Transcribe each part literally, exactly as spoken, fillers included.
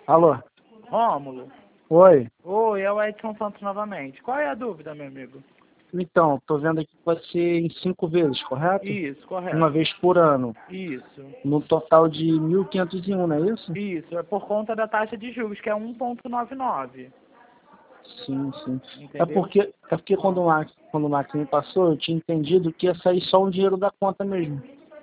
Alô? Rômulo. Oi? Oi, é o Edson Santos novamente. Qual é a dúvida, meu amigo? Então, tô vendo aqui que pode ser em cinco vezes, correto? Isso, correto. Uma vez por ano. Isso. No total de mil quinhentos e um, não é isso? Isso, é por conta da taxa de juros, que é um vírgula noventa e nove. Sim, sim. É Entendeu? porque, é porque quando, o Max, quando o Max me passou, eu tinha entendido que ia sair só um dinheiro da conta mesmo.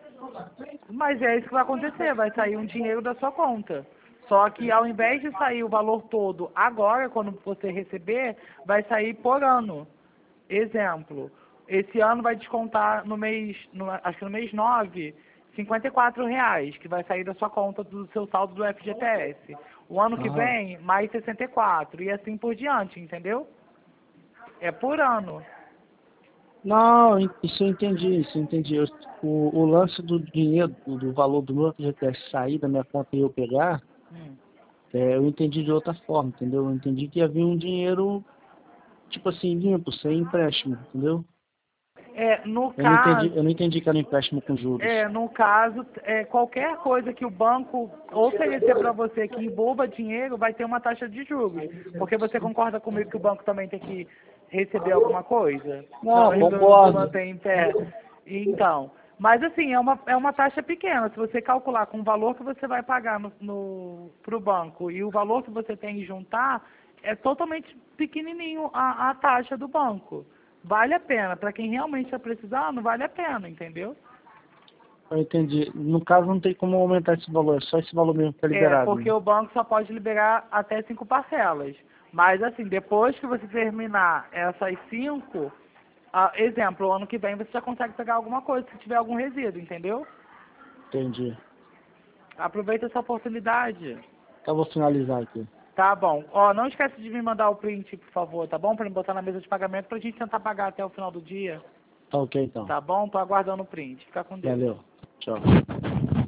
Mas é isso que vai acontecer, vai sair um dinheiro da sua conta. Só que ao invés de sair o valor todo agora, quando você receber, vai sair por ano. Exemplo, esse ano vai descontar no mês, no, acho que no mês nove, cinquenta e quatro reais, que vai sair da sua conta do seu saldo do F G T S. O ano que Aham. vem, mais sessenta e quatro, e assim por diante, entendeu? É por ano. Não, isso eu entendi, isso eu entendi. Eu- o, o lance do dinheiro, do, do valor do meu F G T S sair da minha conta e eu pegar, Hum. é, eu entendi de outra forma, entendeu? Eu entendi que havia um dinheiro, tipo assim, limpo, sem empréstimo, entendeu? É, no Eu não entendi, caso, eu não entendi que era um empréstimo com juros. É, no caso, é, qualquer coisa que o banco oferecer para você que envolva dinheiro vai ter uma taxa de juros. Porque você concorda comigo que o banco também tem que receber alguma coisa? Não, Não, não se concordo. mantém em pé. Então, mas assim, é uma, é uma taxa pequena. Se você calcular com o valor que você vai pagar no, no, para o banco e o valor que você tem que juntar, é totalmente pequenininho a, a taxa do banco. Vale a pena. Para quem realmente está precisando, vale a pena, entendeu? Eu entendi. No caso, não tem como aumentar esse valor, é só esse valor mesmo que tá É, liberado, porque né? o banco só pode liberar até cinco parcelas. Mas assim, depois que você terminar essas cinco, ah, exemplo, ano que vem você já consegue pegar alguma coisa se tiver algum resíduo, entendeu? Entendi. Aproveita essa oportunidade. Então, eu vou finalizar aqui. Tá bom. Ó, não esquece de me mandar o print, por favor, tá bom? Pra me botar na mesa de pagamento pra gente tentar pagar até o final do dia. Tá ok, então. Tá bom? Tô aguardando o print. Fica com Deus. Valeu. Tchau.